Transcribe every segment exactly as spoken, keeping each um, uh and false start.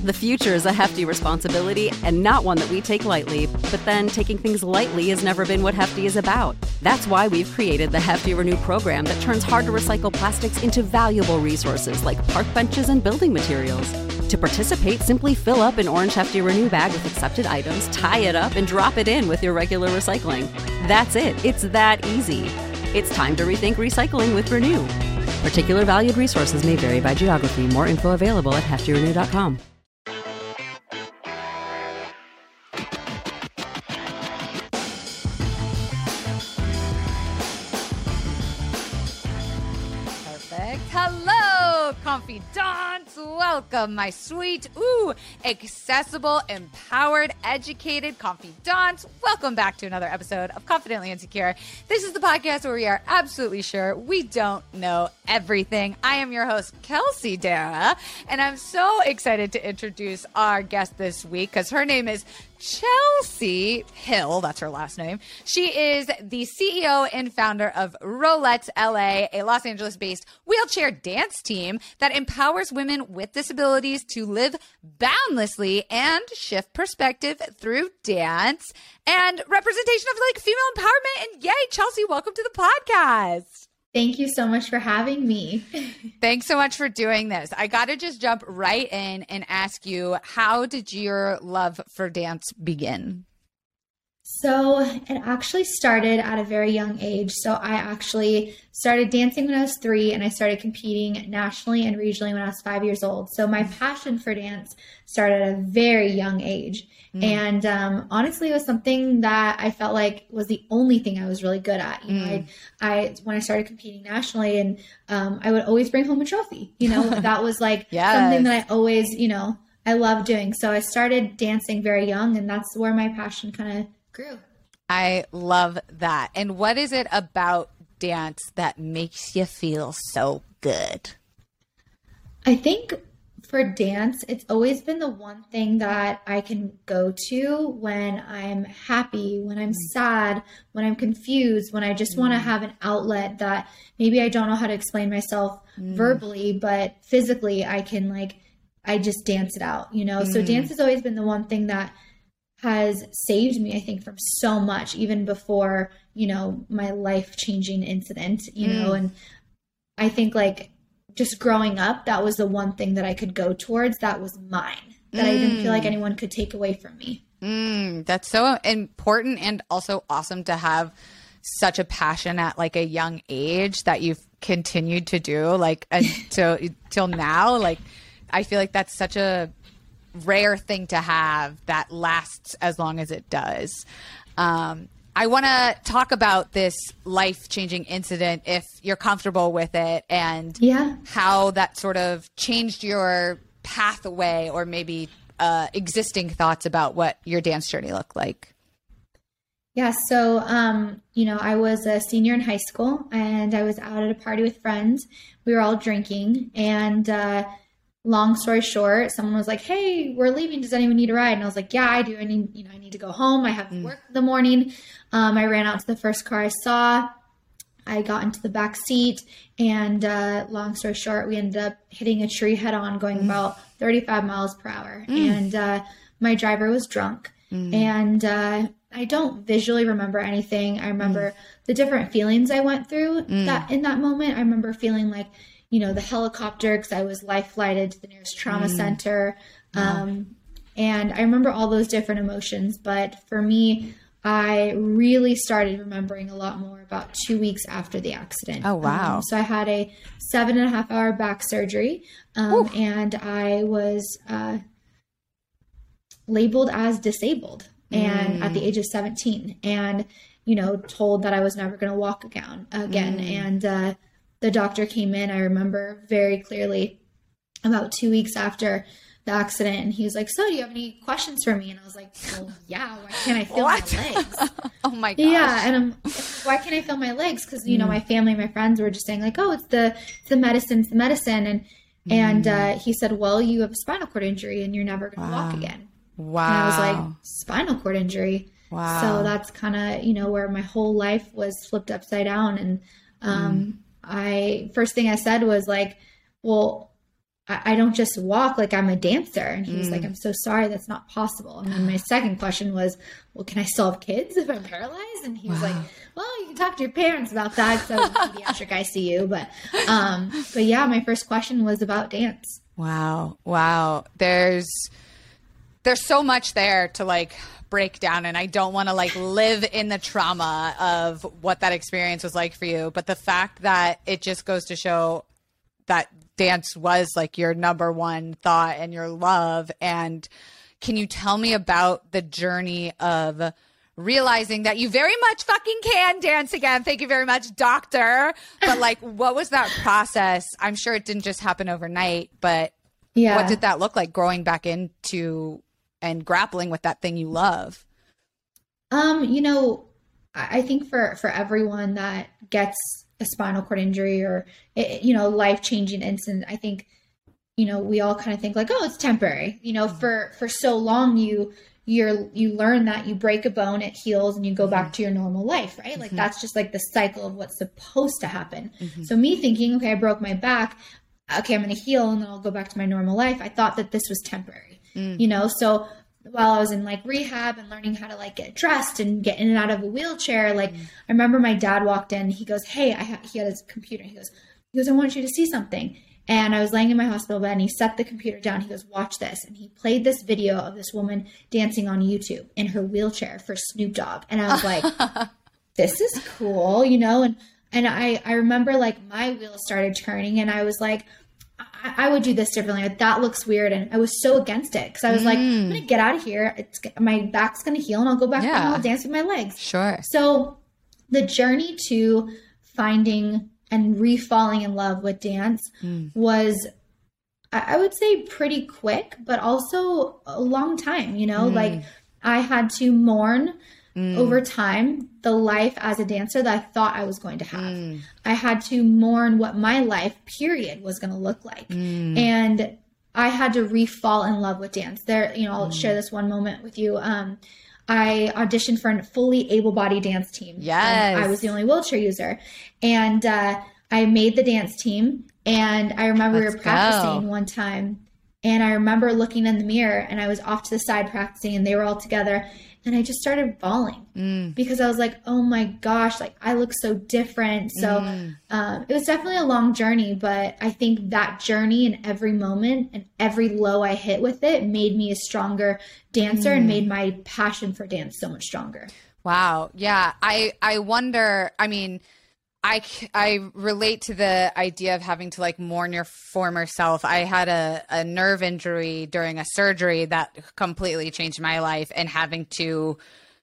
The future is a hefty responsibility and not one that we take lightly, but then taking things lightly has never been what Hefty is about. That's why we've created the Hefty Renew program that turns hard-to-recycle plastics into valuable resources like park benches and building materials. To participate, simply fill up an orange Hefty Renew bag with accepted items, tie it up, and drop it in with your regular recycling. That's it. It's that easy. It's time to rethink recycling with Renew. Particular valued resources may vary by geography. More info available at hefty renew dot com. Perfect. Hello, confidants. Welcome, my sweet, ooh, accessible, empowered, educated confidants. Welcome back to another episode of Confidently Insecure. This is the podcast where we are absolutely sure we don't know everything. I am your host, Kelsey Darragh, and I'm so excited to introduce our guest this week because her name is Chelsea Hill. That's her last name. She is the C E O and founder of Rolettes L A, a Los Angeles-based wheelchair dance team that empowers women with disabilities to live boundlessly and shift perspective through dance and representation of like female empowerment. And yay, Chelsea, welcome to the podcast. Thank you so much for having me. Thanks so much for doing this. I got to just jump right in and ask you, how did your love for dance begin? So it actually started at a very young age. So I actually started dancing when I was three, and I started competing nationally and regionally when I was five years old. So my passion for dance started at a very young age. Mm. And um, honestly, it was something that I felt like was the only thing I was really good at. You know, mm. I, I when I started competing nationally, and um, I would always bring home a trophy. You know, that was like yes. something that I always, you know, I love doing. So I started dancing very young, and that's where my passion kind of grew. I love that. And what is it about dance that makes you feel so good? I think for dance, it's always been the one thing that I can go to when I'm happy, when I'm sad, when I'm confused, when I just mm. want to have an outlet that maybe I don't know how to explain myself mm. verbally, but physically I can like, I just dance it out, you know? Mm. So dance has always been the one thing that has saved me, I think, from so much, even before, you know, my life-changing incident, you mm. know, and I think like just growing up, that was the one thing that I could go towards that was mine, that mm. I didn't feel like anyone could take away from me. Mm. That's so important and also awesome to have such a passion at like a young age that you've continued to do like until till now. Like, I feel like that's such a rare thing to have that lasts as long as it does. Um, I want to talk about this life-changing incident if you're comfortable with it, and yeah. how that sort of changed your pathway or maybe uh, existing thoughts about what your dance journey looked like. Yeah. So, um, you know, I was a senior in high school, and I was out at a party with friends. We were all drinking, and uh, long story short, someone was like, "Hey, we're leaving. Does anyone need a ride?" And I was like, "Yeah, I do. I need, you know, I need to go home. I have mm. work in the morning." Um, I ran out to the first car I saw. I got into the back seat, and uh, long story short, we ended up hitting a tree head on, going mm. about thirty-five miles per hour. Mm. And uh, my driver was drunk, mm. and uh, I don't visually remember anything. I remember mm. the different feelings I went through mm. that in that moment. I remember feeling like, you know, the helicopter, because I was life flighted to the nearest trauma mm. center. Um, and I remember all those different emotions. But for me, I really started remembering a lot more about two weeks after the accident. Oh, wow. Um, so I had a seven and a half hour back surgery, um, and I was uh, labeled as disabled and mm. at the age of seventeen, and, you know, told that I was never going to walk again. again. Mm. And uh, the doctor came in, I remember very clearly, about two weeks after the accident, and he was like, "So do you have any questions for me?" And I was like, "Well, yeah, why can't I feel what? my legs?" Oh my gosh. Yeah, and I'm why can't I feel my legs? Because, you know, my family, my friends were just saying like, "Oh, it's the it's the medicine, it's the medicine." And mm. and uh, he said, "Well, you have a spinal cord injury and you're never going to wow. walk again." Wow. And I was like, "Spinal cord injury?" Wow. So that's kind of, you know, where my whole life was flipped upside down. And um, mm. I first thing I said was like, "Well, I, I don't just walk, like I'm a dancer. And he was Mm. like, I'm so sorry, that's not possible. And then my second question was, well, can I still have kids if I'm paralyzed? And he was like, well, you can talk to your parents about that. So pediatric I C U. But, um, but yeah, my first question was about dance. Wow. Wow. There's, there's so much there to like break down, and I don't want to like live in the trauma of what that experience was like for you. But the fact that it just goes to show that dance was like your number one thought and your love. And can you tell me about the journey of realizing that you very much fucking can dance again? Thank you very much, doctor. But like, what was that process? I'm sure it didn't just happen overnight, but Yeah. what did that look like growing back into and grappling with that thing you love? Um, you know, I I think for, for everyone that gets a spinal cord injury or, it, you know, life-changing incident, I think, you know, we all kind of think like, oh, it's temporary. You know, for, for so long, you, you're, you learn that you break a bone, it heals, and you go back to your normal life, right? Like that's just like the cycle of what's supposed to happen. So me thinking, okay, I broke my back. Okay, I'm going to heal and then I'll go back to my normal life. I thought that this was temporary, you know? So while I was in like rehab and learning how to like get dressed and get in and out of a wheelchair, like I remember my dad walked in, he goes, hey, I ha-, he had his computer. He goes, he goes, I want you to see something. And I was laying in my hospital bed and he set the computer down. He goes, watch this. And he played this video of this woman dancing on YouTube in her wheelchair for Snoop Dogg. And I was like, this is cool, you know? And, and I, I remember like my wheels started turning and I was like, I, I would do this differently. Like, that looks weird. And I was so against it. Cause I was like, I'm going to get out of here. It's my back's going to heal and I'll go back Yeah. and I'll dance with my legs. Sure. So the journey to finding and re-falling in love with dance was, I I would say, pretty quick, but also a long time, you know, like I had to mourn over time the life as a dancer that I thought I was going to have. I had to mourn what my life period was going to look like. And I had to re-fall in love with dance. There, you know, I'll share this one moment with you. Um, I auditioned for a fully able-bodied dance team. Yes. Um, I was the only wheelchair user. And uh, I made the dance team. And I remember we Let's were practicing go. one time. And I remember looking in the mirror and I was off to the side practicing and they were all together. And I just started bawling because I was like, oh my gosh, like I look so different. So um, it was definitely a long journey, but I think that journey and every moment and every low I hit with it made me a stronger dancer and made my passion for dance so much stronger. Wow. Yeah. I, I wonder, I mean, I, c- I relate to the idea of having to like mourn your former self. I had a, a nerve injury during a surgery that completely changed my life, and having to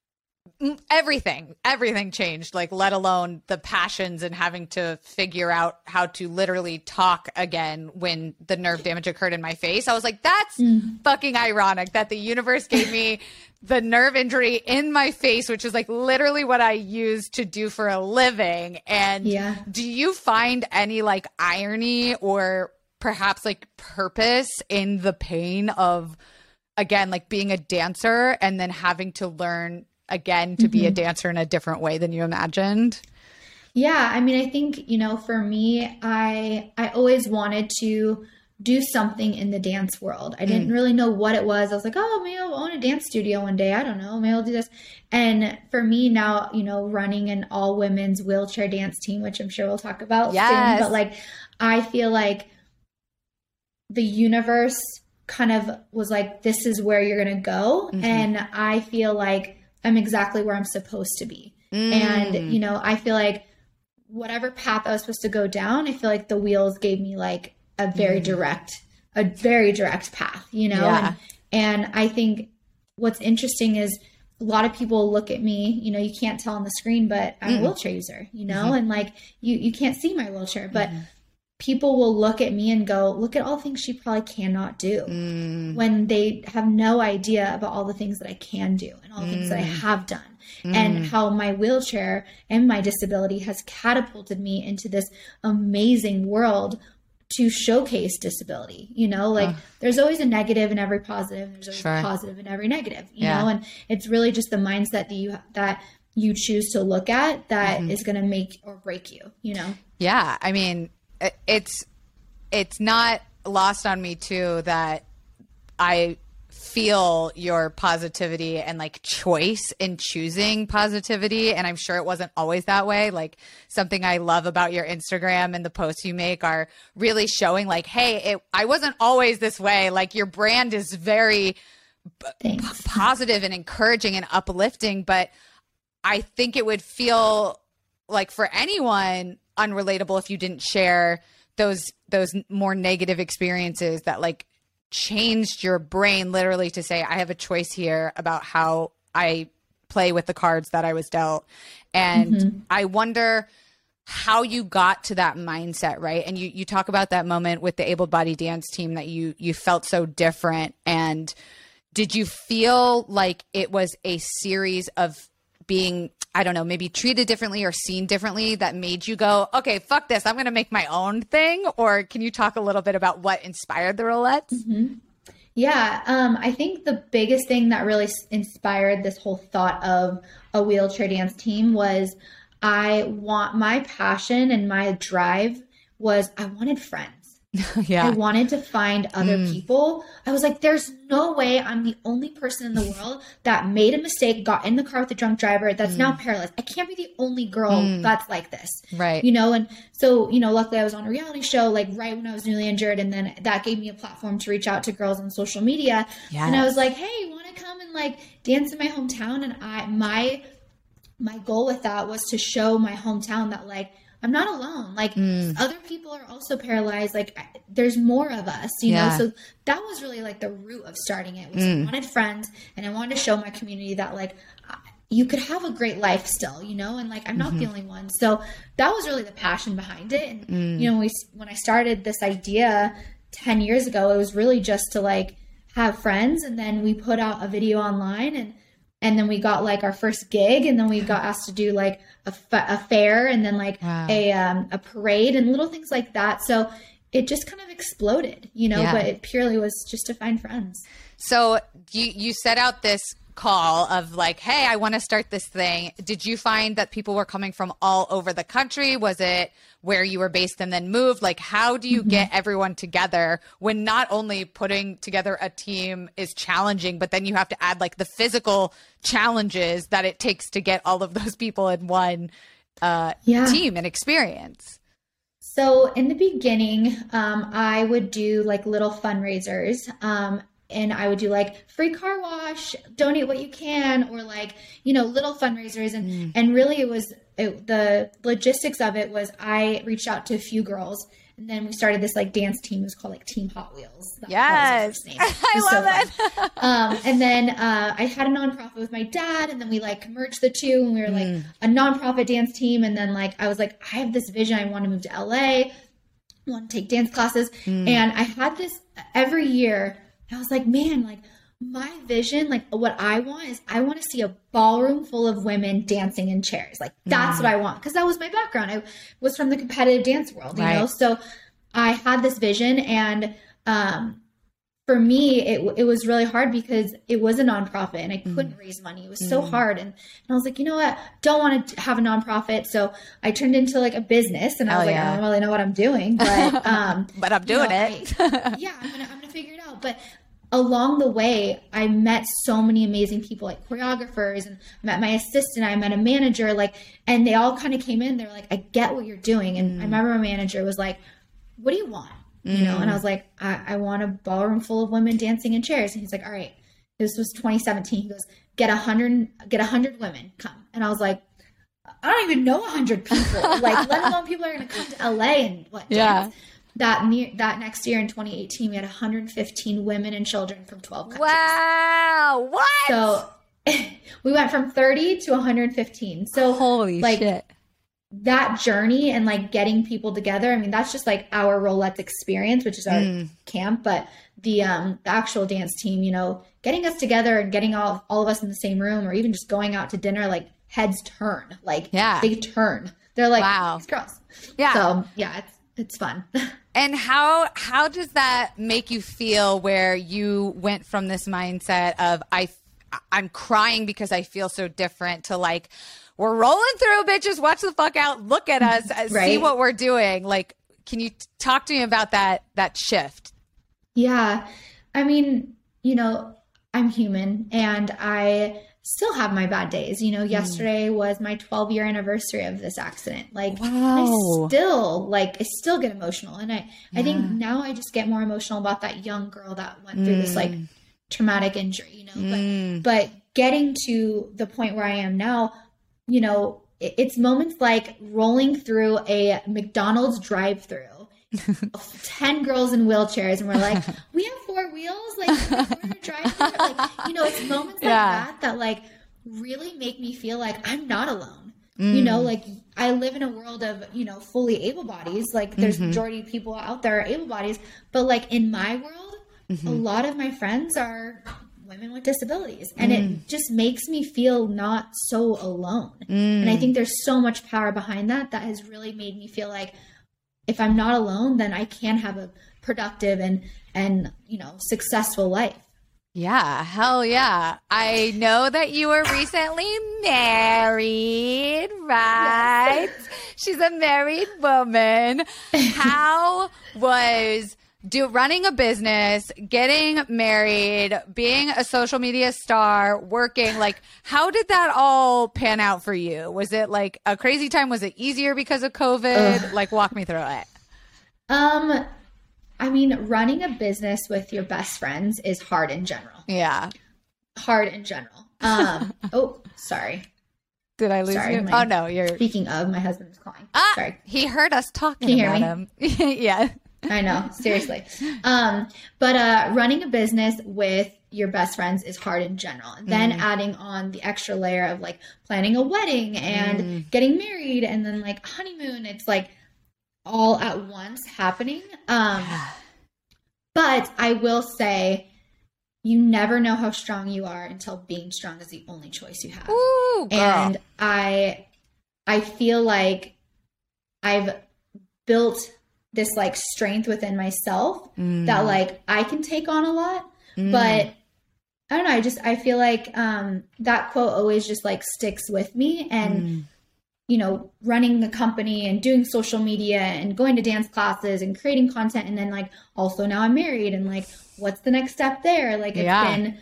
everything, everything changed, like let alone the passions and having to figure out how to literally talk again when the nerve damage occurred in my face. I was like, that's mm. fucking ironic that the universe gave me the nerve injury in my face, which is like literally what I use to do for a living. And yeah. do you find any like irony or perhaps like purpose in the pain of, again, like being a dancer and then having to learn again to mm-hmm. be a dancer in a different way than you imagined? Yeah, I mean, I think, you know, for me, I I always wanted to do something in the dance world. I didn't mm. really know what it was. I was like, oh, maybe I'll own a dance studio one day. I don't know. Maybe I'll do this. And for me now, you know, running an all women's wheelchair dance team, which I'm sure we'll talk about yes. soon. But like, I feel like the universe kind of was like, this is where you're going to go. Mm-hmm. And I feel like I'm exactly where I'm supposed to be. Mm. And, you know, I feel like whatever path I was supposed to go down, I feel like the wheels gave me like a very mm. direct, a very direct path, you know? Yeah. And, and I think what's interesting is a lot of people look at me, you know, you can't tell on the screen, but I'm mm. a wheelchair user, you know? Mm-hmm. And like, you, you can't see my wheelchair, but mm. people will look at me and go, look at all the things she probably cannot do mm. when they have no idea about all the things that I can do and all the mm. things that I have done mm. and how my wheelchair and my disability has catapulted me into this amazing world to showcase disability. You know, like oh. there's always a negative in every positive. There's always sure. a positive in every negative, you yeah. know, and it's really just the mindset that you, that you choose to look at that mm-hmm. is going to make or break you, you know? Yeah. I mean, it's, it's not lost on me too that I feel your positivity and like choice in choosing positivity. And I'm sure it wasn't always that way. Like something I love about your Instagram and the posts you make are really showing like, hey, it, I wasn't always this way. Like your brand is very p- positive and encouraging and uplifting. But I think it would feel like for anyone unrelatable if you didn't share those, those more negative experiences that like changed your brain literally to say, I have a choice here about how I play with the cards that I was dealt. And mm-hmm. I wonder how you got to that mindset, right? And you, you talk about that moment with the Able Body Dance Team that you, you felt so different. And did you feel like it was a series of being, I don't know, maybe treated differently or seen differently that made you go, okay, fuck this, I'm going to make my own thing? Or can you talk a little bit about what inspired the Rollettes? Mm-hmm. Yeah, um, I think the biggest thing that really inspired this whole thought of a wheelchair dance team was I want my passion and my drive was I wanted friends. Yeah. I wanted to find other mm. people. I was like, there's no way I'm the only person in the world that made a mistake, got in the car with a drunk driver that's mm. now paralyzed. I can't be the only girl mm. that's like this. Right. You know, and so, you know, luckily I was on a reality show like right when I was newly injured. And then that gave me a platform to reach out to girls on social media. Yes. And I was like, hey, you want to come and like dance in my hometown? And I, my, my goal with that was to show my hometown that like, I'm not alone. Like mm. other people are also paralyzed. Like there's more of us, you yeah. know? So that was really like the root of starting it was mm. I wanted friends and I wanted to show my community that like you could have a great life still, you know? And like, I'm not mm-hmm. the only one. So that was really the passion behind it. And, mm. you know, when, we, when I started this idea ten years ago, it was really just to like have friends. And then we put out a video online and And then we got like our first gig and then we got asked to do like a, fa- a fair and then like wow. a, um, a parade and little things like that. So it just kind of exploded, you know, yeah. but it purely was just to find friends. So you, you set out this call of like, hey, I want to start this thing. Did you find that people were coming from all over the country? Was it where you were based and then moved? Like, how do you mm-hmm. get everyone together when not only putting together a team is challenging, but then you have to add like the physical challenges that it takes to get all of those people in one uh, yeah. team and experience? So in the beginning, um, I would do like little fundraisers. Um, And I would do like free car wash, donate what you can, or like, you know, little fundraisers. And, mm. and really it was, it, the logistics of it was I reached out to a few girls and then we started this like dance team. It was called like Team Hot Wheels. That, yes. That I love so it. um, and then uh, I had a nonprofit with my dad and then we like merged the two and we were like mm. a nonprofit dance team. And then like, I was like, I have this vision. I want to move to L A, I want to take dance classes. Mm. And I had this every year. I was like, man, like my vision, like what I want is I want to see a ballroom full of women dancing in chairs. Like that's mm. what I want. Cause that was my background. I was from the competitive dance world, you right. know? So I had this vision and, um, for me, it it was really hard because it was a nonprofit and I couldn't mm. raise money. It was mm. so hard. And, and I was like, you know what? Don't want to have a nonprofit. So I turned into like a business and I was oh, like, yeah. I don't really know what I'm doing, but, um, but I'm doing you know, it. I, yeah, I'm going to, I'm going to figure it out. But along the way, I met so many amazing people, like choreographers, and met my assistant. I met a manager, like, and they all kind of came in. They're like, I get what you're doing. And mm. I remember my manager was like, what do you want? You mm. know? And I was like, I, I want a ballroom full of women dancing in chairs. And he's like, all right, this was twenty seventeen. He goes, get a hundred, get a hundred women come. And I was like, I don't even know a hundred people. Like, let alone people are going to come to L A and what? Yeah. Dance. That near that next year in twenty eighteen, we had one hundred fifteen women and children from twelve countries. Wow! What? So we went from thirty to one hundred fifteen. So holy like, shit! That journey and like getting people together. I mean, that's just like our Rollettes experience, which is our mm. camp. But the um the actual dance team, you know, getting us together and getting all all of us in the same room, or even just going out to dinner, like heads turn, like yeah. they turn. They're like, wow, these girls. Yeah. So yeah, it's it's fun. And how how does that make you feel where you went from this mindset of I I'm crying because I feel so different to like we're rolling through, bitches, watch the fuck out, look at us, right. see what we're doing. Like, Can you talk to me about that, that shift? Yeah. I mean, you know, I'm human and I still have my bad days. You know, mm. yesterday was my twelve year anniversary of this accident. Like wow. I still like, I still get emotional. And I, yeah. I think now I just get more emotional about that young girl that went through mm. this like traumatic injury, you know, mm. but, but getting to the point where I am now, you know, it, it's moments like rolling through a McDonald's drive through. ten girls in wheelchairs and we're like, we have four wheels, like we're driving, like, you know, it's moments like yeah. that that like really make me feel like I'm not alone. Mm. You know, like I live in a world of, you know, fully able bodies, like there's mm-hmm. majority of people out there are able bodies, but like in my world mm-hmm. a lot of my friends are women with disabilities and mm. it just makes me feel not so alone. Mm. And I think there's so much power behind that that has really made me feel like if I'm not alone, then I can have a productive and, and, you know, successful life. Yeah. Hell yeah. I know that you were recently married, right? Yes. She's a married woman. How was do running a business, getting married, being a social media star, working, like how did that all pan out for you? Was it like a crazy time? Was it easier because of COVID? Ugh. Like walk me through it. Um, I mean, running a business with your best friends is hard in general. Yeah. Hard in general. Um, oh, sorry. Did I lose sorry, you? My, oh no, you're speaking of, my husband is calling. Ah, sorry. He heard us talking Can you about hear me? him. Yeah. I know, seriously. Um, but uh, running a business with your best friends is hard in general. And then mm. adding on the extra layer of like planning a wedding and mm. getting married and then like honeymoon, it's like all at once happening. Um, but I will say you never know how strong you are until being strong is the only choice you have. Ooh, girl. And I, I feel like I've built this like strength within myself mm. that like I can take on a lot, mm. but I don't know. I just, I feel like, um, that quote always just like sticks with me and, mm. you know, running the company and doing social media and going to dance classes and creating content. And then like, also now I'm married and like, what's the next step there? Like it's yeah. been,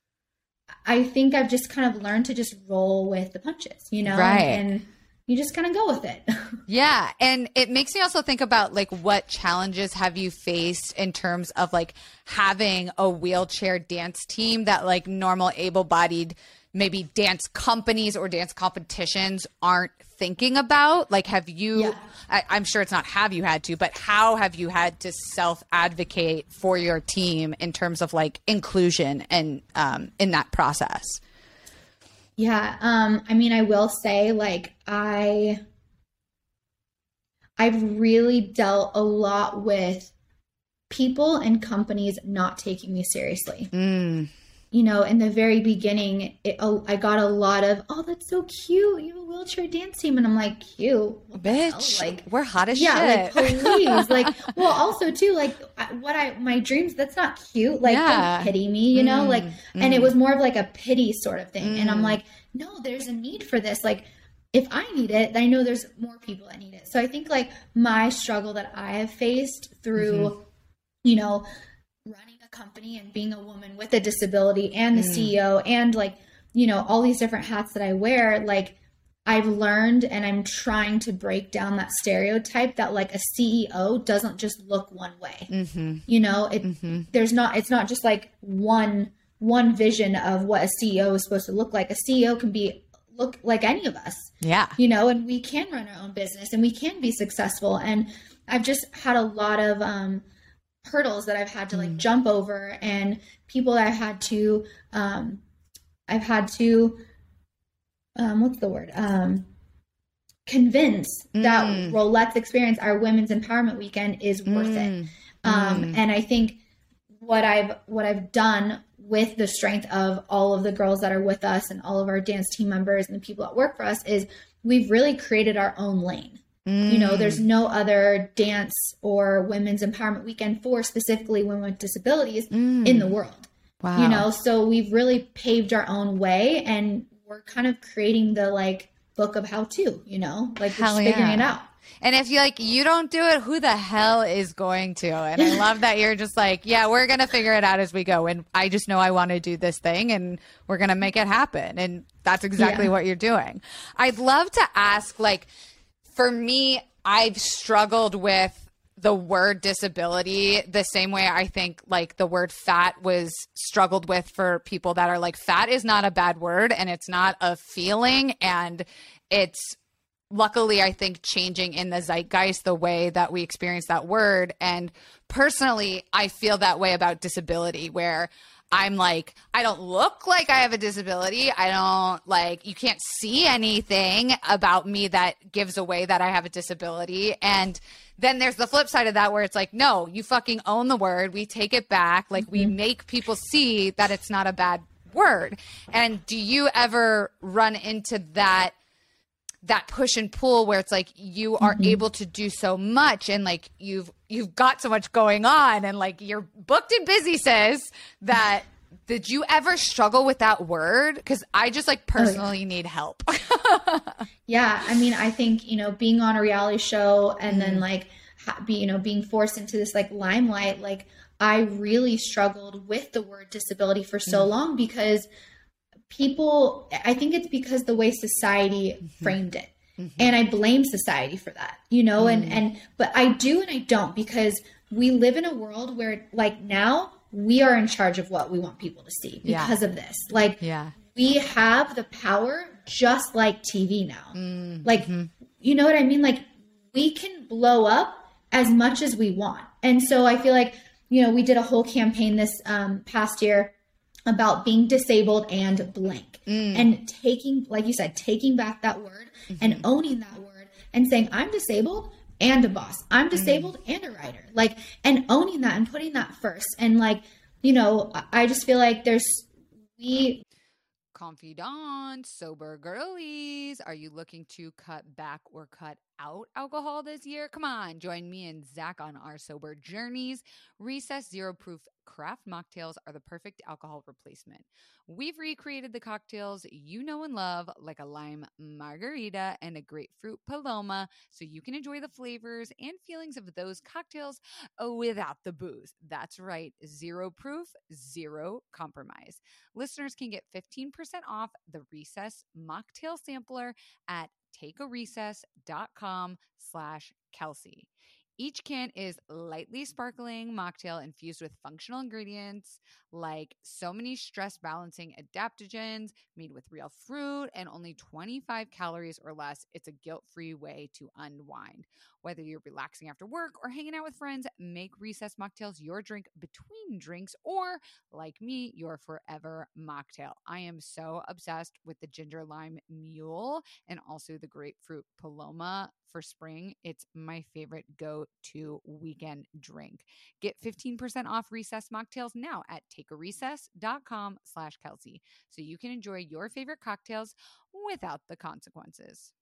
I think I've just kind of learned to just roll with the punches, you know, right. and, and you just kind of go with it. Yeah. And it makes me also think about like what challenges have you faced in terms of like having a wheelchair dance team that like normal able-bodied maybe dance companies or dance competitions aren't thinking about? Like, have you, yeah. I, I'm sure it's not have you had to, but how have you had to self-advocate for your team in terms of like inclusion and um, in that process? Yeah. Um, I mean, I will say like I, I've really dealt a lot with people and companies not taking me seriously. Mm. You know, in the very beginning, it, oh, I got a lot of, oh, that's so cute. You have a wheelchair dance team. And I'm like, cute. Bitch, like, we're hot as yeah, shit. Like, please. Like, well, also too, like what I, my dreams, that's not cute. Like, yeah. don't pity me, you know, mm, like, mm. and it was more of like a pity sort of thing. Mm. And I'm like, no, there's a need for this. Like, if I need it, then I know there's more people that need it. So I think like my struggle that I have faced through, mm-hmm. you know, running a company and being a woman with a disability and the mm. C E O and like, you know, all these different hats that I wear, like I've learned and I'm trying to break down that stereotype that like a C E O doesn't just look one way. Mm-hmm. You know, it, mm-hmm. there's not, it's not just like one, one vision of what a C E O is supposed to look like. A C E O can be look like any of us. Yeah. You know, and we can run our own business and we can be successful. And I've just had a lot of um, hurdles that I've had to like mm. jump over and people that I've had to, um, I've had to, um, what's the word? Um, convince mm. that Rolette's experience, our Women's Empowerment Weekend is worth mm. it. Um, mm. And I think what I've, what I've done with the strength of all of the girls that are with us and all of our dance team members and the people that work for us is we've really created our own lane. Mm. You know, there's no other dance or women's empowerment weekend for specifically women with disabilities mm. in the world. Wow. You know, so we've really paved our own way and we're kind of creating the like book of how to, you know, like we're just figuring yeah. it out. And if you like, you don't do it, who the hell is going to? And I love that you're just like, yeah, we're going to figure it out as we go. And I just know I want to do this thing and we're going to make it happen. And that's exactly yeah. what you're doing. I'd love to ask, like, for me, I've struggled with the word disability the same way I think like the word fat was struggled with for people that are like, fat is not a bad word and it's not a feeling. And it's luckily, I think, changing in the zeitgeist, the way that we experience that word. And personally, I feel that way about disability, where I'm like, I don't look like I have a disability. I don't like, you can't see anything about me that gives away that I have a disability. And then there's the flip side of that where it's like, no, you fucking own the word. We take it back. Like mm-hmm. we make people see that it's not a bad word. And do you ever run into that that push and pull where it's like you are mm-hmm. able to do so much and like you've you've got so much going on and like you're booked and busy, sis, that did you ever struggle with that word? Because I just like personally oh, yeah. need help. Yeah. I mean, I think, you know, being on a reality show and mm. then like ha- be, you know, being forced into this like limelight, like I really struggled with the word disability for so mm. long because people, I think it's because the way society mm-hmm. framed it. Mm-hmm. And I blame society for that, you know, mm. and, and, but I do and I don't, because we live in a world where like now we are in charge of what we want people to see because yeah. of this. Like yeah. we have the power just like T V now. Mm-hmm. Like, you know what I mean? Like we can blow up as much as we want. And so I feel like, you know, we did a whole campaign this um, past year about being disabled and blank mm. and taking, like you said, taking back that word mm-hmm. and owning that word and saying, I'm disabled and a boss. I'm disabled mm. and a writer. Like, and owning that and putting that first. And like, you know, I just feel like there's, we. Confidants, sober girlies, are you looking to cut back or cut out alcohol this year? Come on, join me and Zach on our sober journeys. Recess Zero Proof craft mocktails are the perfect alcohol replacement. We've recreated the cocktails you know and love, like a lime margarita and a grapefruit paloma, so you can enjoy the flavors and feelings of those cocktails without the booze. That's right, zero proof, zero compromise. Listeners can get fifteen percent off the Recess mocktail sampler at takearecess.com slash Kelsey. Each can is lightly sparkling mocktail infused with functional ingredients like so many stress balancing adaptogens, made with real fruit and only twenty-five calories or less. It's a guilt-free way to unwind. Whether you're relaxing after work or hanging out with friends, make Recess mocktails your drink between drinks, or like me, your forever mocktail. I am so obsessed with the ginger lime mule and also the grapefruit paloma for spring. It's my favorite go-to weekend drink. Get fifteen percent off Recess mocktails now at takearecess.com slash Kelsey, so you can enjoy your favorite cocktails without the consequences.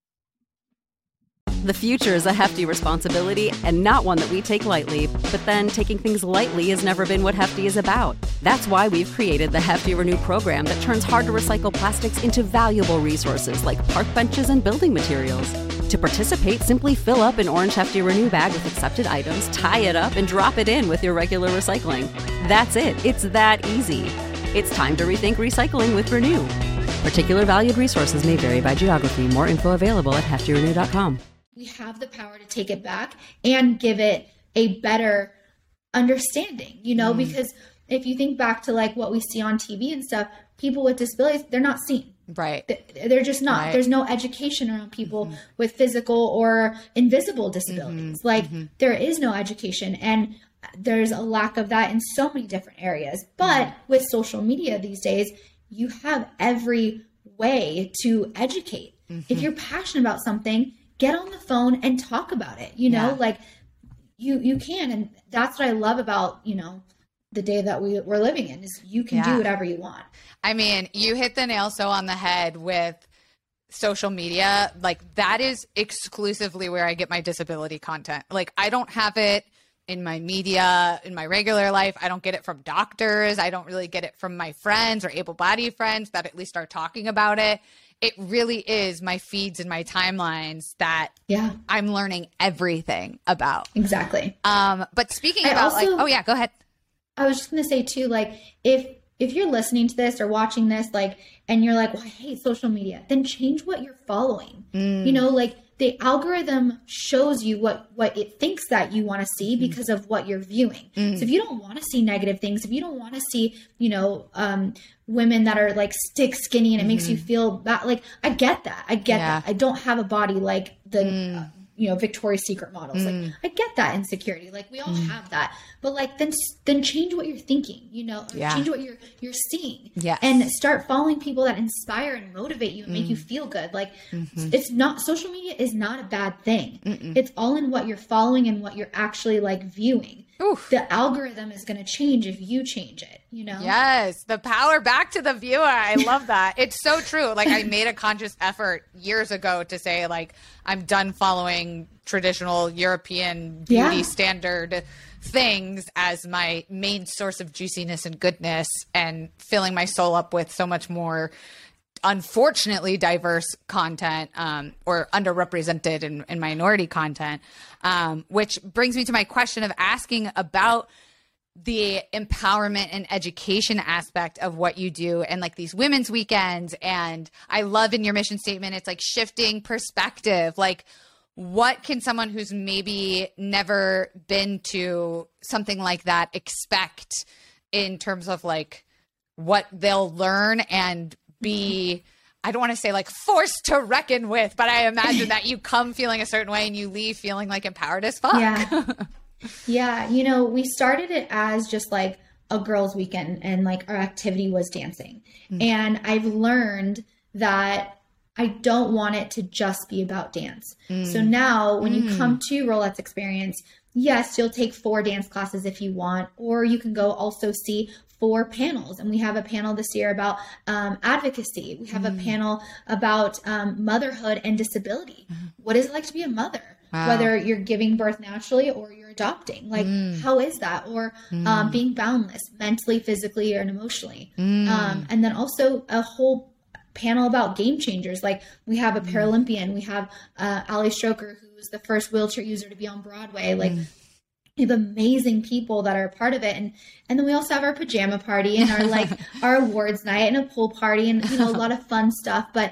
The future is a hefty responsibility and not one that we take lightly, but then taking things lightly has never been what Hefty is about. That's why we've created the Hefty Renew program that turns hard-to-recycle plastics into valuable resources like park benches and building materials. To participate, simply fill up an orange Hefty Renew bag with accepted items, tie it up, and drop it in with your regular recycling. That's it. It's that easy. It's time to rethink recycling with Renew. Particular valued resources may vary by geography. More info available at hefty renew dot com. We have the power to take it back and give it a better understanding, you know, mm. because if you think back to like what we see on T V and stuff, people with disabilities, they're not seen. Right. They're just not. Right. There's no education around people mm-hmm. with physical or invisible disabilities. Mm-hmm. Like mm-hmm. there is no education, and there's a lack of that in so many different areas. But mm-hmm. with social media these days, you have every way to educate. Mm-hmm. If you're passionate about something, get on the phone and talk about it, you know, yeah. like you, you can. And that's what I love about, you know, the day that we, we're living in is you can yeah. do whatever you want. I mean, you hit the nail so on the head with social media. Like that is exclusively where I get my disability content. Like I don't have it in my media, in my regular life. I don't get it from doctors. I don't really get it from my friends or able-bodied friends that at least are talking about it. It really is my feeds and my timelines that yeah. I'm learning everything about. Exactly. Um, but speaking I about also, like, oh yeah, go ahead. I was just going to say too, like if, if you're listening to this or watching this, like, and you're like, well, I hate social media, then change what you're following. Mm. You know, like the algorithm shows you what, what it thinks that you want to see because of what you're viewing. Mm. So if you don't want to see negative things, if you don't want to see, you know, um, women that are like stick skinny and it mm-hmm. makes you feel bad, like, I get that. I get yeah. that. I don't have a body like the, mm. uh, you know, Victoria's Secret models. Mm. Like, I get that insecurity. Like, we all mm. have that. But like, then then change what you're thinking, you know, yeah. change what you're you're seeing. Yes. And start following people that inspire and motivate you and mm. make you feel good. Like, mm-hmm. it's not, social media is not a bad thing. Mm-mm. It's all in what you're following and what you're actually like viewing. Oof. The algorithm is going to change if you change it, you know? Yes. The power back to the viewer. I love that. It's so true. Like, I made a conscious effort years ago to say, like, I'm done following traditional European beauty yeah. standard things as my main source of juiciness and goodness, and filling my soul up with so much more unfortunately diverse content, um, or underrepresented and, and minority content, um, which brings me to my question of asking about the empowerment and education aspect of what you do, and like these women's weekends. And I love in your mission statement, it's like shifting perspective. Like, what can someone who's maybe never been to something like that expect in terms of like what they'll learn and be, I don't want to say like forced to reckon with, but I imagine that you come feeling a certain way and you leave feeling like empowered as fuck. Yeah. Yeah. You know, we started it as just like a girls' weekend, and like our activity was dancing. Mm. And I've learned that I don't want it to just be about dance. Mm. So now when mm. you come to Rolette's Experience, yes, you'll take four dance classes if you want, or you can go also see four panels. And we have a panel this year about um, advocacy. We have mm. a panel about um, motherhood and disability. Mm. What is it like to be a mother? Wow. Whether you're giving birth naturally or you're adopting, like mm. how is that? Or mm. um, being boundless mentally, physically, and emotionally. Mm. Um, and then also a whole panel about game changers. Like, we have a Paralympian, we have uh, Ali Stroker, who was the first wheelchair user to be on Broadway. Like, mm. we have amazing people that are a part of it. And and then we also have our pajama party and our like our awards night and a pool party and, you know, a lot of fun stuff. But,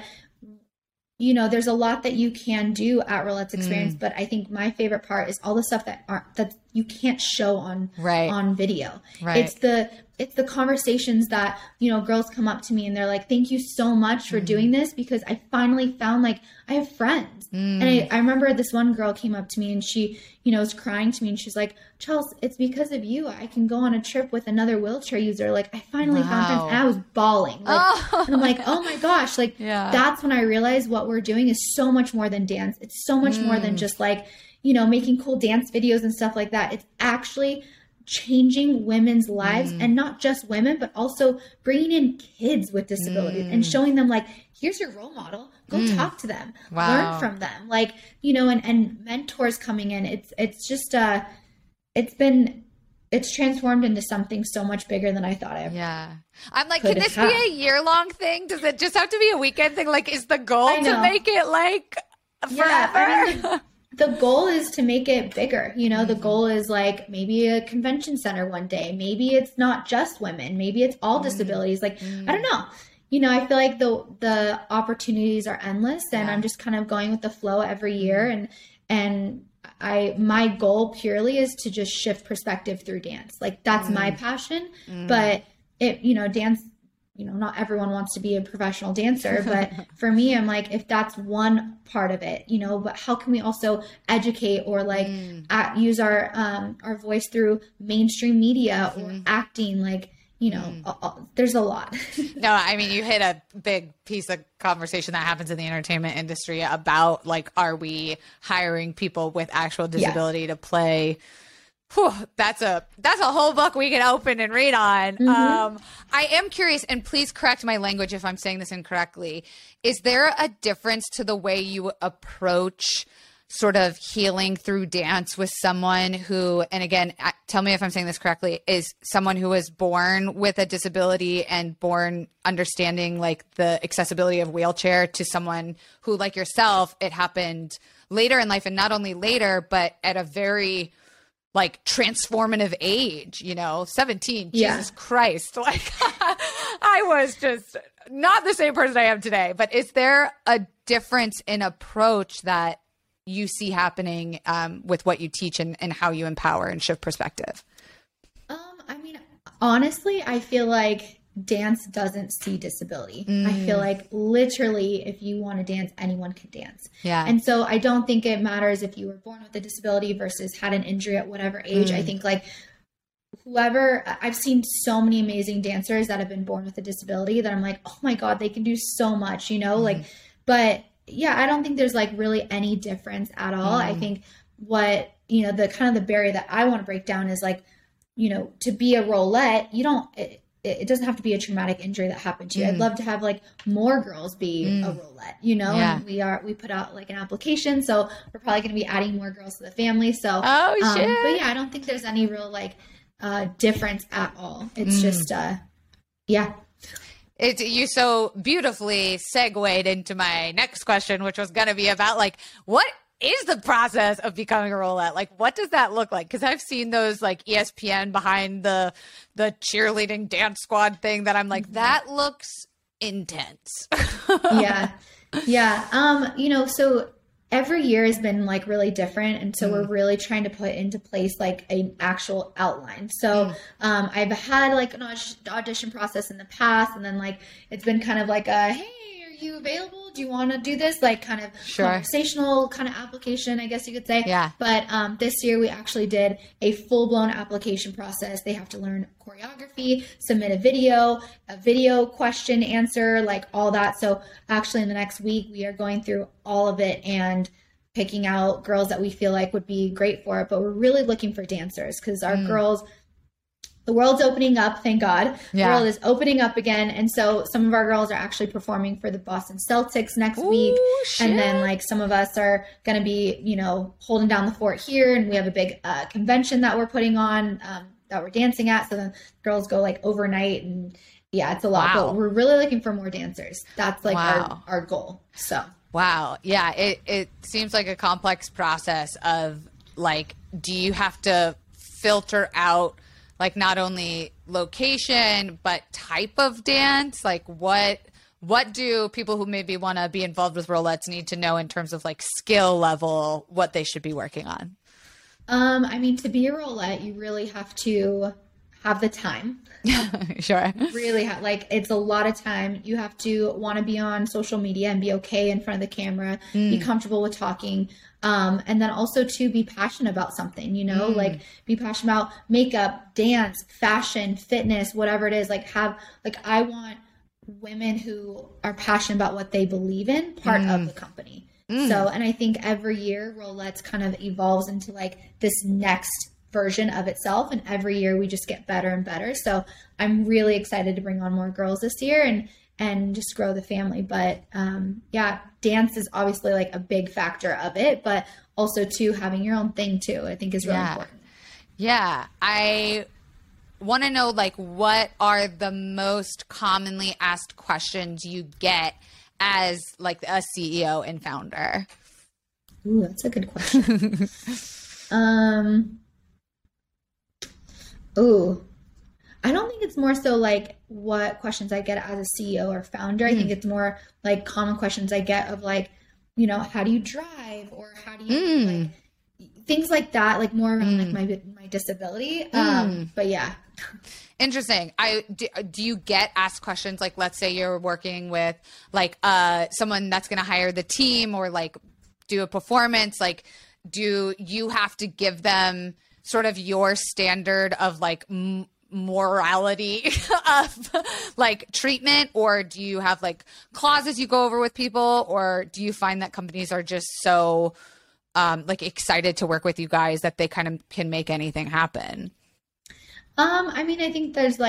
you know, there's a lot that you can do at Rolette's Experience. Mm. But I think my favorite part is all the stuff that aren't, that you can't show on, right. on video. Right. It's the, it's the conversations that, you know, girls come up to me and they're like, thank you so much for mm. doing this, because I finally found like I have friends. Mm. And I, I remember this one girl came up to me and she, you know, was crying to me and she's like, Chelsea, it's because of you I can go on a trip with another wheelchair user. Like, I finally wow. found friends, and I was bawling. Like, oh. And I'm like, oh my gosh, like yeah. that's when I realized what we're doing is so much more than dance. It's so much mm. more than just like, you know, making cool dance videos and stuff like that. It's actually changing women's lives, mm. and not just women, but also bringing in kids with disabilities mm. and showing them like, here's your role model, go mm. talk to them, wow. learn from them. Like, you know, and, and mentors coming in. It's, it's just, uh, it's been, it's transformed into something so much bigger than I thought I ever. Yeah. I'm like, can this have. be a year long thing? Does it just have to be a weekend thing? Like, is the goal to make it like forever? Yeah, I mean, the, the goal is to make it bigger. You know, mm-hmm. the goal is like maybe a convention center one day. Maybe it's not just women. Maybe it's all mm-hmm. disabilities. Like, mm-hmm. I don't know. You know, I feel like the the opportunities are endless, and yeah. I'm just kind of going with the flow every year. And and I my goal purely is to just shift perspective through dance. Like, that's mm-hmm. my passion. Mm-hmm. But it, you know, dance, you know, not everyone wants to be a professional dancer, but for me, I'm like, if that's one part of it, you know, but how can we also educate or like mm. at, use our, um, our voice through mainstream media or mm. acting, like, you know, mm. uh, uh, there's a lot. No, I mean, you hit a big piece of conversation that happens in the entertainment industry about like, are we hiring people with actual disability yes. to play? Whew, that's a that's a whole book we can open and read on. Mm-hmm. Um, I am curious, and please correct my language if I'm saying this incorrectly. Is there a difference to the way you approach sort of healing through dance with someone who, and again, tell me if I'm saying this correctly, is someone who was born with a disability and born understanding like the accessibility of wheelchair to someone who, like yourself, it happened later in life, and not only later, but at a very like transformative age, you know, seventeen, yeah. Jesus Christ. Like I was just not the same person I am today, but is there a difference in approach that you see happening um, with what you teach and, and how you empower and shift perspective? Um, I mean, honestly, I feel like dance doesn't see disability. Mm. I feel like literally if you want to dance, anyone can dance. Yeah. And so I don't think it matters if you were born with a disability versus had an injury at whatever age. Mm. I think like whoever, I've seen so many amazing dancers that have been born with a disability that I'm like, oh my God, they can do so much, you know, mm. like, but yeah, I don't think there's like really any difference at all. Mm. I think what, you know, the kind of the barrier that I want to break down is like, you know, to be a rollette, you don't, it, it doesn't have to be a traumatic injury that happened to you. Mm. I'd love to have like more girls be mm. a rollette, you know, yeah. and we are, we put out like an application. So we're probably going to be adding more girls to the family. So, oh, um, shit. but yeah, I don't think there's any real like uh, difference at all. It's mm. just, uh, yeah. It, you so beautifully segued into my next question, which was going to be about like, what is the process of becoming a rollette? Like, what does that look like? Because I've seen those like E S P N behind the the cheerleading dance squad thing that I'm like, that looks intense. yeah. Yeah. Um, you know, so every year has been like really different. And so mm. we're really trying to put into place like an actual outline. So mm. um, I've had like an audition process in the past, and then like it's been kind of like a, hey, are you available? Do you want to do this? Like kind of sure. conversational kind of application, I guess you could say. Yeah. But um, this year we actually did a full blown application process. They have to learn choreography, submit a video, a video question answer, like all that. So actually in the next week, we are going through all of it and picking out girls that we feel like would be great for it. But we're really looking for dancers because our mm. girls, the world's opening up, thank God. Yeah. The world is opening up again. And so some of our girls are actually performing for the Boston Celtics next Ooh, week. shit. And then like some of us are going to be, you know, holding down the fort here. And we have a big uh, convention that we're putting on um, that we're dancing at. So then girls go like overnight, and yeah, it's a lot. Wow. But we're really looking for more dancers. That's like wow. our, our goal. So. Wow. Yeah. It, it seems like a complex process of like, do you have to filter out like not only location, but type of dance? Like what, what do people who maybe want to be involved with rollettes need to know in terms of like skill level, what they should be working on? Um, I mean, to be a rollette, you really have to have the time. Sure. Really have, like, it's a lot of time. You have to want to be on social media and be okay in front of the camera, mm. be comfortable with talking. Um, and then also to be passionate about something, you know, mm. like be passionate about makeup, dance, fashion, fitness, whatever it is. Like have, like, I want women who are passionate about what they believe in part mm. of the company. Mm. So, and I think every year Rollettes kind of evolves into like this next version of itself. And every year we just get better and better. So I'm really excited to bring on more girls this year and, and just grow the family. But um, yeah, dance is obviously like a big factor of it, but also too, having your own thing too, I think is really yeah. important. Yeah. I want to know like, what are the most commonly asked questions you get as like a C E O and founder? Ooh, that's a good question. um, Ooh, I don't think it's more so like what questions I get as a C E O or founder. Mm. I think it's more like common questions I get of like, you know, how do you drive, or how do you mm. like things like that, like more around mm. like my my disability. Mm. Um, but yeah. Interesting. I do, do you get asked questions like, let's say you're working with like uh someone that's going to hire the team or like do a performance, like do you have to give them sort of your standard of like m- morality of like treatment, or do you have like clauses you go over with people, or do you find that companies are just so um, like excited to work with you guys that they kind of can make anything happen? Um, I mean, I think there's like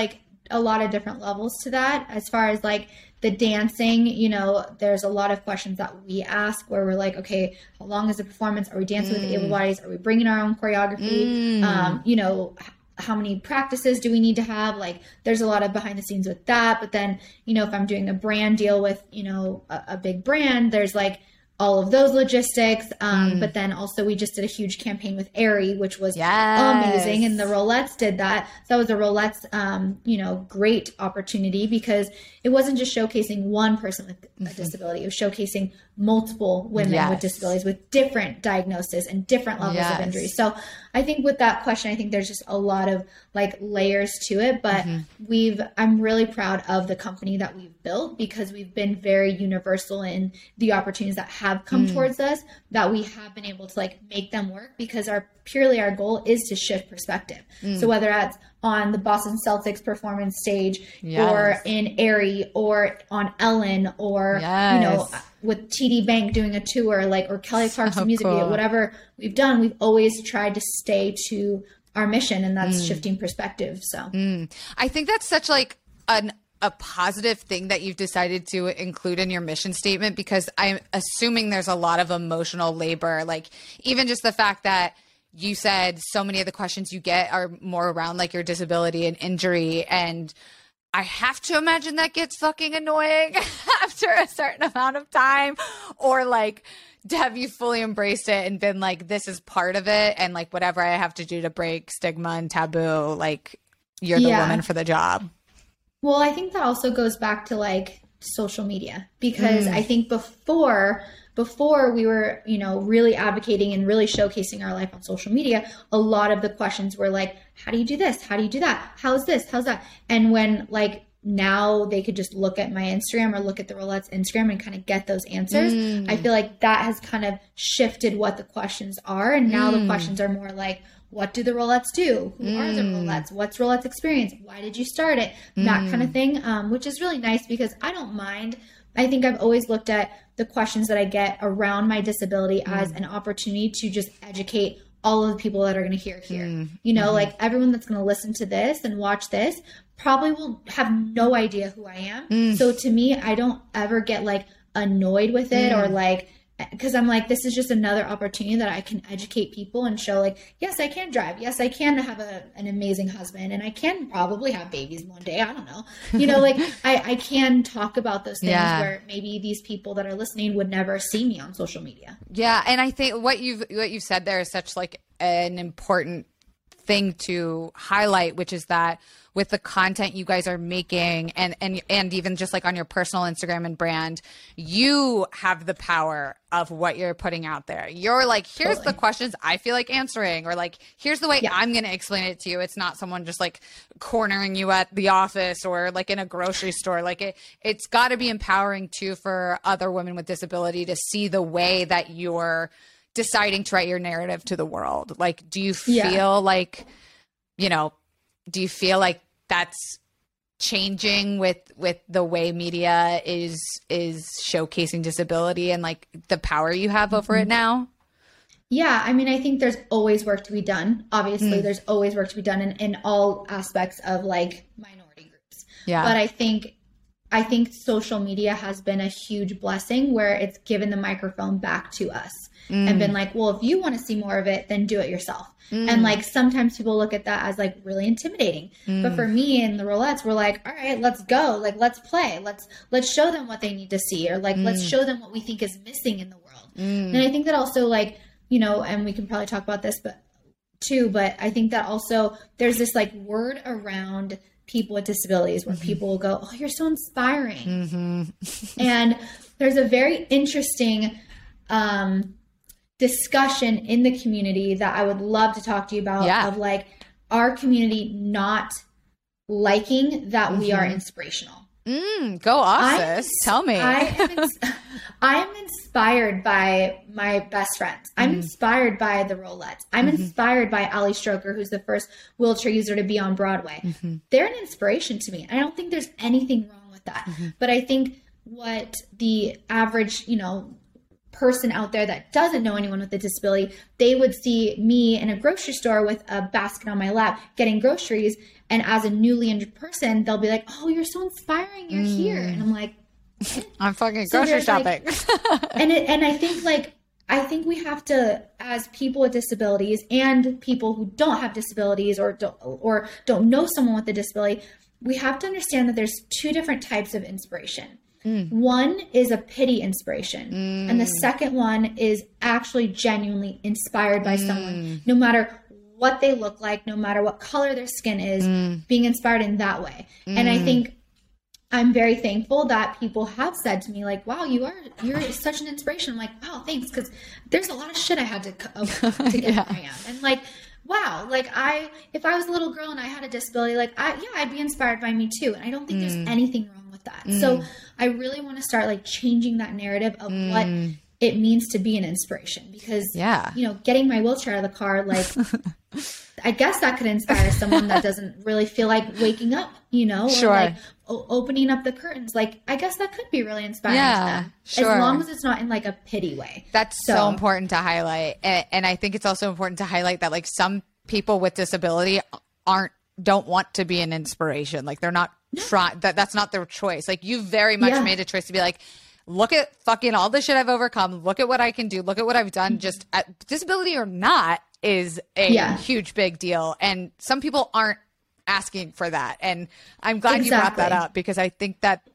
a lot of different levels to that. As far as like the dancing, you know, there's a lot of questions that we ask where we're like, okay, how long is the performance? Are we dancing mm. with able bodies? Are we bringing our own choreography? Mm. Um, you know, how many practices do we need to have? Like, there's a lot of behind the scenes with that. But then, you know, if I'm doing a brand deal with, you know, a, a big brand, there's like all of those logistics. Um, mm. But then also we just did a huge campaign with Aerie, which was yes. amazing. And the Rolettes did that. So that was a Rolettes, um, you know, great opportunity because it wasn't just showcasing one person with mm-hmm. a disability. It was showcasing multiple women yes. with disabilities with different diagnoses and different levels yes. of injury. So I think with that question, I think there's just a lot of like layers to it, but mm-hmm. we've, I'm really proud of the company that we've built because we've been very universal in the opportunities that have come mm. towards us, that we have been able to like make them work because our purely our goal is to shift perspective. Mm. So whether that's on the Boston Celtics performance stage yes. or in Aerie or on Ellen or, yes. you know, with T D Bank doing a tour, like, or Kelly Clarkson so music cool. video, whatever we've done, we've always tried to stay to our mission, and that's mm. shifting perspective. So mm. I think that's such like an a positive thing that you've decided to include in your mission statement, because I'm assuming there's a lot of emotional labor, like even just the fact that you said so many of the questions you get are more around like your disability and injury. And I have to imagine that gets fucking annoying after a certain amount of time, or like, have you fully embraced it and been like, this is part of it, and like whatever I have to do to break stigma and taboo, like you're the yeah. woman for the job? Well, I think that also goes back to like social media, because mm. I think before before we were, you know, really advocating and really showcasing our life on social media, a lot of the questions were like, how do you do this? How do you do that? How's this? How's that? And when like now they could just look at my Instagram or look at the Rolettes Instagram and kind of get those answers, mm. I feel like that has kind of shifted what the questions are. And now mm. the questions are more like, what do the Rolettes do? Who mm. are the Rolettes? What's Rolettes experience? Why did you start it? Mm. That kind of thing, um, which is really nice because I don't mind. I think I've always looked at the questions that I get around my disability mm. as an opportunity to just educate all of the people that are going to hear here. Mm. You know, mm-hmm. like everyone that's going to listen to this and watch this probably will have no idea who I am. Mm. So to me, I don't ever get like annoyed with it mm. or like, because I'm like, this is just another opportunity that I can educate people and show like, yes, I can drive. Yes, I can have a, an amazing husband, and I can probably have babies one day. I don't know. You know, like I, I can talk about those things yeah. where maybe these people that are listening would never see me on social media. Yeah. And I think what you've, what you've said there is such like an important thing to highlight, which is that with the content you guys are making, and and and even just like on your personal Instagram and brand, you have the power of what you're putting out there. You're like, here's totally. the questions I feel like answering, or like, here's the way yeah. I'm going to explain it to you. It's not someone just like cornering you at the office or like in a grocery store. Like it, it's got to be empowering too for other women with disability to see the way that you're deciding to write your narrative to the world. Like, do you feel yeah. like, you know, do you feel like that's changing with with the way media is is showcasing disability and like the power you have over mm-hmm. it now? Yeah, I mean, I think there's always work to be done. Obviously, mm. there's always work to be done in, in all aspects of like minority groups. Yeah. But I think I think social media has been a huge blessing where it's given the microphone back to us mm. and been like, well, if you want to see more of it, then do it yourself. Mm. And like sometimes people look at that as like really intimidating. Mm. But for me and the Rolettes, we're like, all right, let's go. Like, let's play. Let's let's show them what they need to see, or like mm. let's show them what we think is missing in the world. Mm. And I think that also like, you know, and we can probably talk about this but too, but I think that also there's this like word around people with disabilities where mm-hmm. people will go, oh, you're so inspiring. Mm-hmm. And there's a very interesting um, discussion in the community that I would love to talk to you about yeah. of like our community not liking that mm-hmm. we are inspirational. Mm, go off, sis. Tell me. I am, ins- I am inspired by my best friends. I'm mm-hmm. inspired by the Rolettes. I'm mm-hmm. inspired by Ali Stroker, who's the first wheelchair user to be on Broadway. Mm-hmm. They're an inspiration to me. I don't think there's anything wrong with that. Mm-hmm. But I think what the average, you know, person out there that doesn't know anyone with a disability, they would see me in a grocery store with a basket on my lap getting groceries. And as a newly injured person, they'll be like, oh, you're so inspiring. You're mm. here. And I'm like, I'm fucking so grocery shopping. Like, and it, and I think like, I think we have to, as people with disabilities and people who don't have disabilities or don't, or don't know someone with a disability, we have to understand that there's two different types of inspiration. Mm. One is a pity inspiration. Mm. And the second one is actually genuinely inspired by mm. someone, no matter what they look like, no matter what color their skin is, mm. being inspired in that way. Mm. And I think I'm very thankful that people have said to me like, wow, you are, you're such an inspiration. I'm like, wow, thanks. Cause there's a lot of shit I had to, uh, to get yeah. where I am. And like, wow, like I, if I was a little girl and I had a disability, like I, yeah, I'd be inspired by me too. And I don't think mm. there's anything wrong with that. Mm. So I really want to start like changing that narrative of mm. what it means to be an inspiration, because, yeah. you know, getting my wheelchair out of the car, like, I guess that could inspire someone that doesn't really feel like waking up, you know, sure. or like o- opening up the curtains. Like, I guess that could be really inspiring yeah, to them, sure. as long as it's not in like a pity way. That's so, so important to highlight. And, and I think it's also important to highlight that like some people with disability aren't, don't want to be an inspiration. Like they're not no. trying, that that's not their choice. Like you very much yeah. made a choice to be like, look at fucking all the shit I've overcome. Look at what I can do. Look at what I've done. Just uh, disability or not is a yeah. huge, big deal. And some people aren't asking for that. And I'm glad exactly. you brought that up, because I think that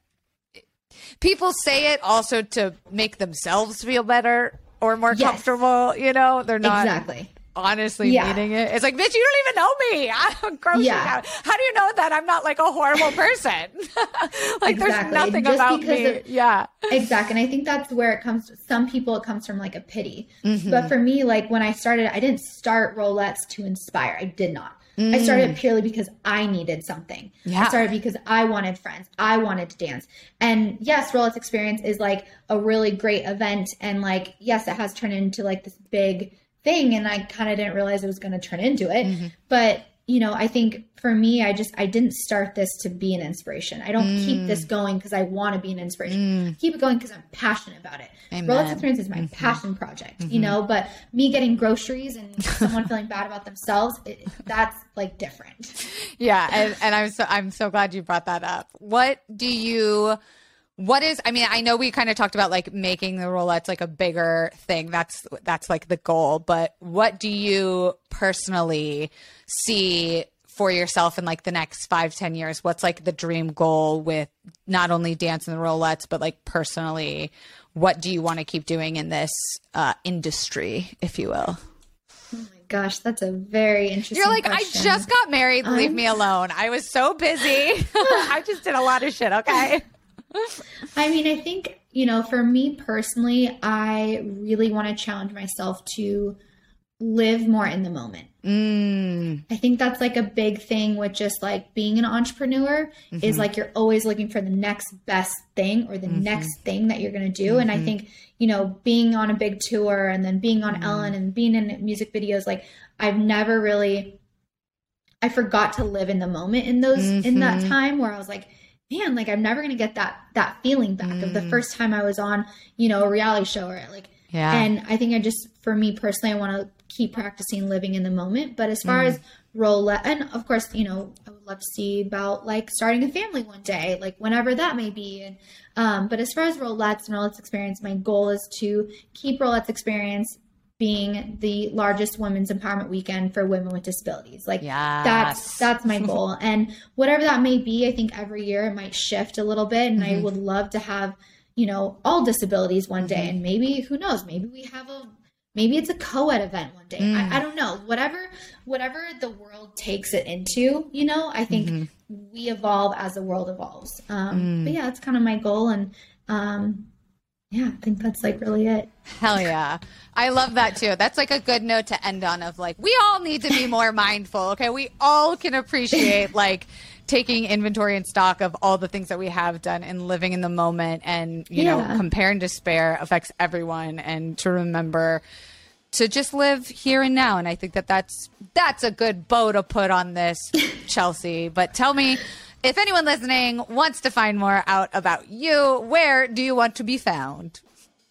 people say it also to make themselves feel better or more yes. comfortable. You know, they're not exactly. honestly yeah. meaning it. It's like, bitch, you don't even know me. I'm grocery yeah. out. How do you know that I'm not like a horrible person? Like exactly. there's nothing Just about me. Of, yeah. Exactly. And I think that's where it comes to some people, it comes from like a pity. Mm-hmm. But for me, like when I started, I didn't start Rolettes to inspire. I did not. Mm. I started purely because I needed something. Yeah. I started because I wanted friends. I wanted to dance. And yes, Rolettes Experience is like a really great event. And like, yes, it has turned into like this big thing, and I kind of didn't realize it was going to turn into it. Mm-hmm. But, you know, I think for me, I just, I didn't start this to be an inspiration. I don't mm. keep this going because I want to be an inspiration. Mm. I keep it going because I'm passionate about it. Rolettes Experience is my mm-hmm. passion project, mm-hmm. you know, but me getting groceries and someone feeling bad about themselves, it, that's like different. Yeah. And, and I'm so, I'm so glad you brought that up. What do you, What is, I mean, I know we kind of talked about like making the Rolettes like a bigger thing. That's, that's like the goal, but what do you personally see for yourself in like the next five, ten years? What's like the dream goal with not only Dance and the Rolettes, but like personally, what do you want to keep doing in this uh, industry, if you will? Oh my gosh, that's a very interesting You're like, question. I just got married. Leave I'm... me alone. I was so busy. I just did a lot of shit. Okay. I mean, I think, you know, for me personally, I really want to challenge myself to live more in the moment. Mm. I think that's like a big thing with just like being an entrepreneur mm-hmm. is like you're always looking for the next best thing or the mm-hmm. next thing that you're going to do. Mm-hmm. And I think, you know, being on a big tour and then being on mm-hmm. Ellen and being in music videos, like I've never really, I forgot to live in the moment in those, mm-hmm. in that time where I was like, man, like I'm never going to get that, that feeling back mm. of the first time I was on, you know, a reality show or like, yeah. And I think I just, for me personally, I want to keep practicing living in the moment. But as far mm. as Rolette, and of course, you know, I would love to see about like starting a family one day, like whenever that may be. And, um, but as far as Rolettes and Rolettes Experience, my goal is to keep Rolettes Experience being the largest women's empowerment weekend for women with disabilities. Like yes. that's, that's my goal. And whatever that may be, I think every year it might shift a little bit. And mm-hmm. I would love to have, you know, all disabilities one day. Mm-hmm. And maybe, who knows, maybe we have a, maybe it's a co-ed event one day. Mm. I, I don't know, whatever, whatever the world takes it into, you know, I think mm-hmm. we evolve as the world evolves. Um, mm. But yeah, that's kind of my goal. And, um, yeah, I think that's like really it. Hell yeah. I love that too. That's like a good note to end on of like, we all need to be more mindful. Okay. We all can appreciate like taking inventory and stock of all the things that we have done and living in the moment, and, you yeah. know, compare and despair affects everyone, and to remember to just live here and now. And I think that that's, that's a good bow to put on this, Chelsea. But tell me, if anyone listening wants to find more out about you, where do you want to be found?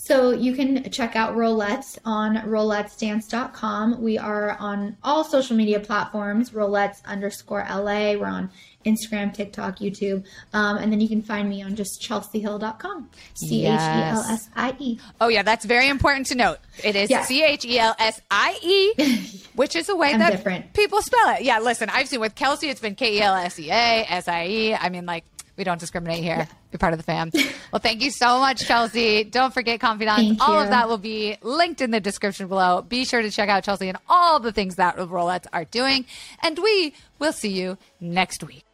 So you can check out Rolettes on rolettes dance dot com. We are on all social media platforms, Rolettes underscore L A. We're on Instagram, TikTok, YouTube. Um, and then you can find me on just chelsea hill dot com. C H E L S I E. Oh, yeah. That's very important to note. It is yes. C H E L S I E, which is a way I'm that different. people spell it. Yeah, listen, I've seen with Kelsey, it's been K E L S E A, S I E. I mean, like, we don't discriminate here. Yeah. You're part of the fam. Well, thank you so much, Chelsea. Don't forget Confidants. All of that will be linked in the description below. Be sure to check out Chelsea and all the things that Rolettes are doing. And we will see you next week.